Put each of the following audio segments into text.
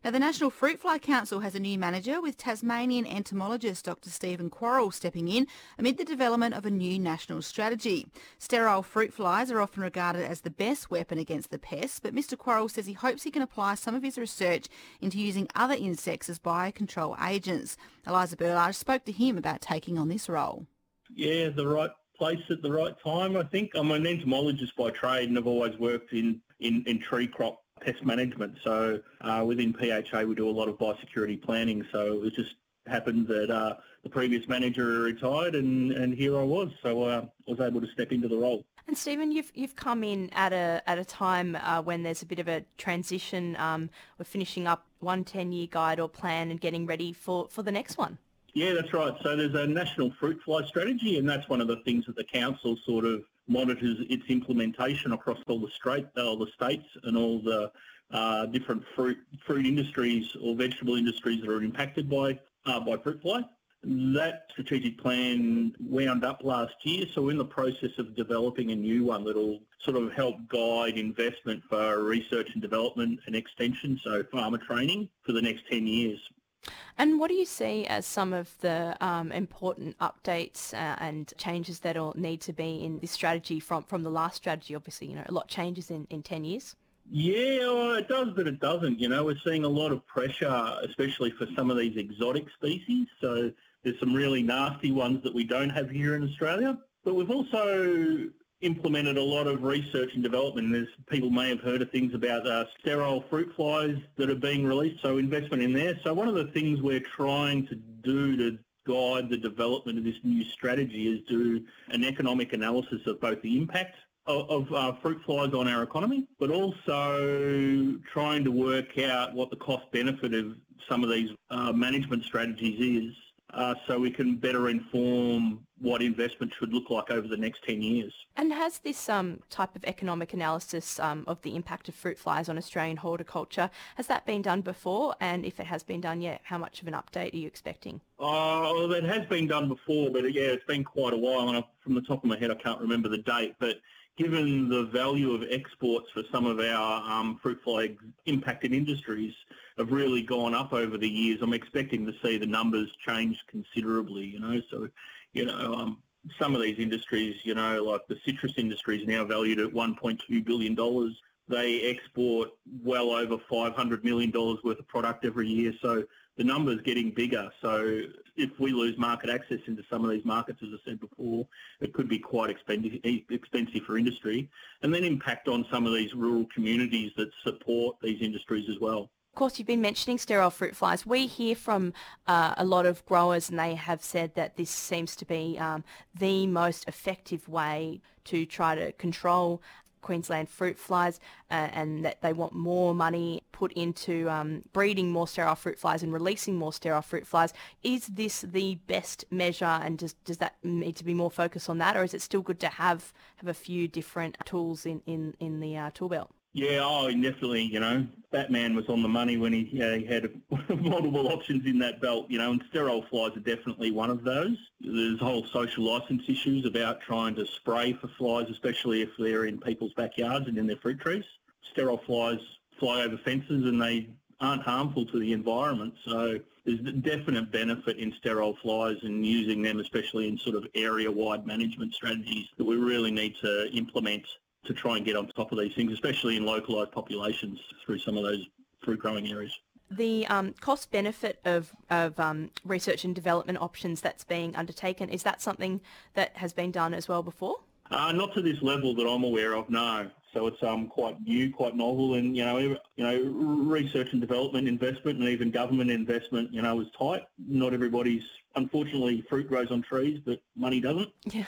Now, the National Fruit Fly Council has a new manager, with Tasmanian entomologist Dr Stephen Quarrell stepping in amid the development of a new national strategy. Sterile fruit flies are often regarded as the best weapon against the pests, but Mr Quarrell says he hopes he can apply some of his research into using other insects as biocontrol agents. Eliza Burlage spoke to him about taking on this role. Yeah, the right place at the right time, I think. I'm an entomologist by trade and I've always worked in tree crop pest management. So within PHA we do a lot of biosecurity planning. So it just happened that the previous manager retired and here I was. So I was able to step into the role. And Stephen, you've come in at a time when there's a bit of a transition. We're finishing up one 10-year guide or plan and getting ready for the next one. Yeah, that's right. So there's a national fruit fly strategy, and that's one of the things that the council sort of monitors its implementation across all the states and all the different fruit industries or vegetable industries that are impacted by fruit fly. That strategic plan wound up last year, so we're in the process of developing a new one that'll sort of help guide investment for research and development and extension, so farmer training for the next 10 years. And what do you see as some of the important updates and changes that'll need to be in this strategy from the last strategy? Obviously, a lot changes in 10 years. Yeah, well, it does, but it doesn't. We're seeing a lot of pressure, especially for some of these exotic species. So there's some really nasty ones that we don't have here in Australia. But we've also implemented a lot of research and development. As people may have heard of things about sterile fruit flies that are being released, so investment in there. So one of the things we're trying to do to guide the development of this new strategy is do an economic analysis of both the impact of fruit flies on our economy, but also trying to work out what the cost benefit of some of these management strategies is, so we can better inform what investment should look like over the next 10 years. And has this type of economic analysis of the impact of fruit flies on Australian horticulture, has that been done before? And if it has been done yet, how much of an update are you expecting? Oh, that has been done before, but yeah, it's been quite a while, and from the top of my head I can't remember the date, but given the value of exports for some of our fruit fly impacted industries have really gone up over the years, I'm expecting to see the numbers change considerably, So, some of these industries, like the citrus industry is now valued at $1.2 billion. They export well over $500 million worth of product every year. So the number's getting bigger. So if we lose market access into some of these markets, as I said before, it could be quite expensive for industry, and then impact on some of these rural communities that support these industries as well. Of course, you've been mentioning sterile fruit flies. We hear from a lot of growers, and they have said that this seems to be the most effective way to try to control Queensland fruit flies, and that they want more money put into breeding more sterile fruit flies and releasing more sterile fruit flies. Is this the best measure, and does that need to be more focus on that, or is it still good to have a few different tools in the tool belt? Yeah, definitely, Batman was on the money when he had multiple options in that belt, and sterile flies are definitely one of those. There's whole social licence issues about trying to spray for flies, especially if they're in people's backyards and in their fruit trees. Sterile flies fly over fences and they aren't harmful to the environment, so there's definite benefit in sterile flies and using them, especially in sort of area-wide management strategies that we really need to implement to try and get on top of these things, especially in localised populations through some of those fruit growing areas. The cost benefit of research and development options that's being undertaken, is that something that has been done as well before? Not to this level that I'm aware of, no. So it's quite new, quite novel, and research and development investment and even government investment, is tight. Not everybody's, unfortunately, fruit grows on trees, but money doesn't. Yeah.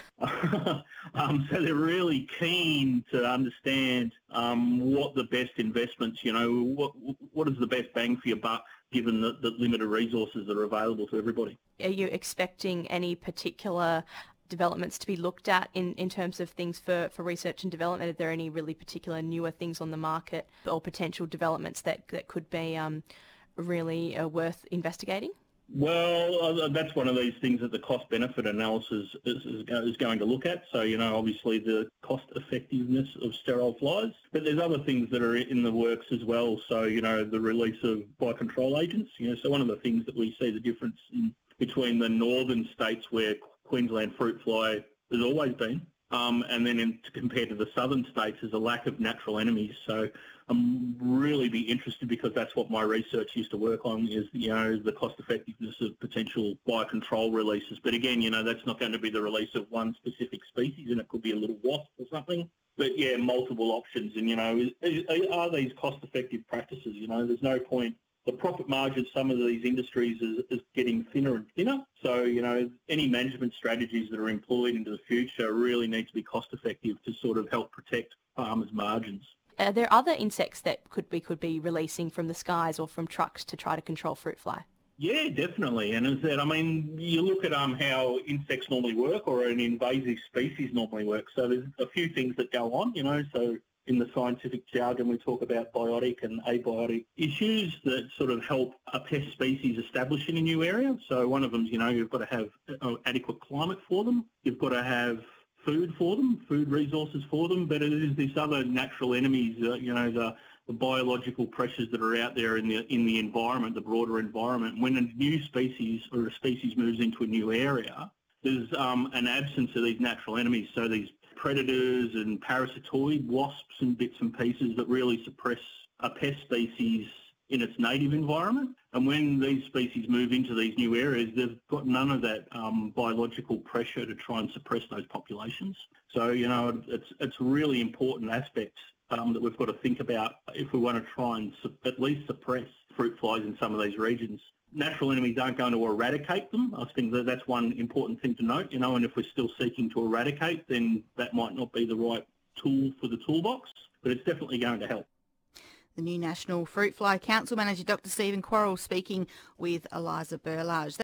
So they're really keen to understand what the best investments, what is the best bang for your buck, given the limited resources that are available to everybody. Are you expecting any particular developments to be looked at in terms of things for research and development? Are there any really particular newer things on the market or potential developments that could be really worth investigating? Well, that's one of these things that the cost-benefit analysis is going to look at. So, obviously the cost-effectiveness of sterile flies. But there's other things that are in the works as well. So, the release of biocontrol agents. So one of the things that we see the difference between the northern states where Queensland fruit fly has always been, and then compared to the southern states, there's a lack of natural enemies. So I'm really be interested, because that's what my research used to work on, is, the cost effectiveness of potential biocontrol releases. But again, that's not going to be the release of one specific species, and it could be a little wasp or something. But yeah, multiple options. And, are these cost effective practices? There's no point. The profit margin of some of these industries is getting thinner and thinner. So, any management strategies that are employed into the future really need to be cost effective to sort of help protect farmers' margins. Are there other insects that we could be releasing from the skies or from trucks to try to control fruit fly? Yeah, definitely. And as that, you look at how insects normally work, or an invasive species normally work. So there's a few things that go on, so in the scientific jargon we talk about biotic and abiotic issues that sort of help a pest species establish in a new area. So one of them, you've got to have adequate climate for them. You've got to have food for them, food resources for them, but it is this other natural enemies, the biological pressures that are out there in the environment, the broader environment. When a new species or a species moves into a new area, there's an absence of these natural enemies. So these predators and parasitoid wasps and bits and pieces that really suppress a pest species in its native environment. And when these species move into these new areas, they've got none of that biological pressure to try and suppress those populations. So, it's a really important aspect that we've got to think about if we want to try and at least suppress fruit flies in some of these regions. Natural enemies aren't going to eradicate them. I think that's one important thing to note, and if we're still seeking to eradicate, then that might not be the right tool for the toolbox, but it's definitely going to help. The new National Fruit Fly Council Manager, Dr. Stephen Quarrell, speaking with Eliza Burlage.